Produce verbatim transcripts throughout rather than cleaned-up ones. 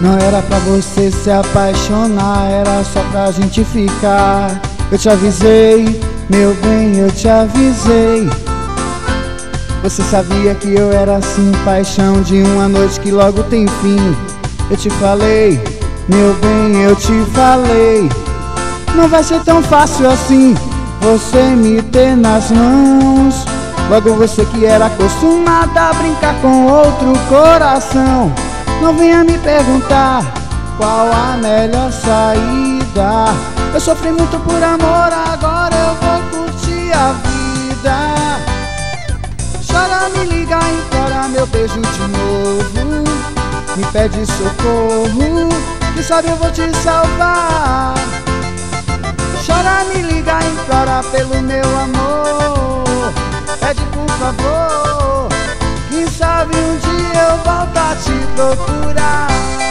Não era pra você se apaixonar, era só pra gente ficar. Eu te avisei, meu bem, eu te avisei. Você sabia que eu era assim, paixão de uma noite que logo tem fim. Eu te falei, meu bem, eu te falei. Não vai ser tão fácil assim você me ter nas mãos. Logo você que era acostumada a brincar com outro coração. Não venha me perguntar qual a melhor saída. Eu sofri muito por amor, agora eu vou curtir a vida. Chora, me liga, implora meu beijo de novo. Me pede socorro, que sabe eu vou te salvar. Chora, me liga, implora pelo meu amor. Pede por favor, quem sabe um dia eu volto a te procurar.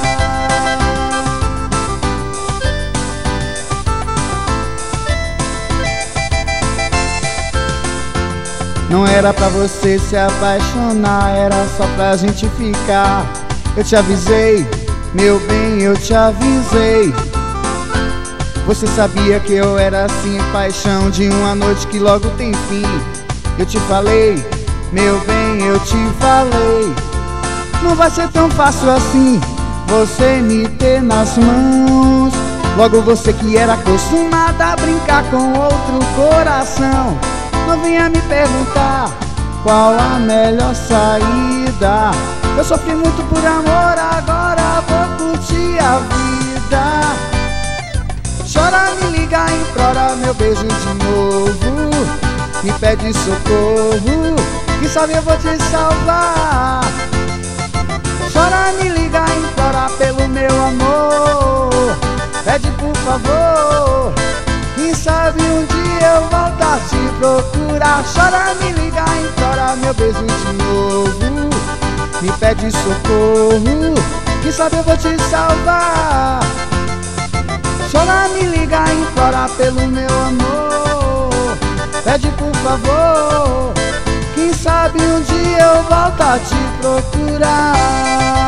Não era pra você se apaixonar, era só pra gente ficar. Eu te avisei, meu bem, eu te avisei. Você sabia que eu era assim, paixão de uma noite que logo tem fim. Eu te falei, meu bem, eu te falei. Não vai ser tão fácil assim você me ter nas mãos. Logo você que era acostumada a brincar com outro coração. Não venha me perguntar qual a melhor saída. Eu sofri muito por amor, agora vou curtir a vida. Chora, me liga, implora meu beijo de novo. Me pede socorro, quem sabe eu vou te salvar. Chora, me liga, implora pelo meu amor. Pede por favor, quem sabe um dia eu volto a te procurar. Chora, me liga, implora meu beijo de novo. Me pede socorro, quem sabe eu vou te salvar. Chora, me liga, implora pelo meu amor. Pede por favor, quem sabe um dia eu volto a te procurar.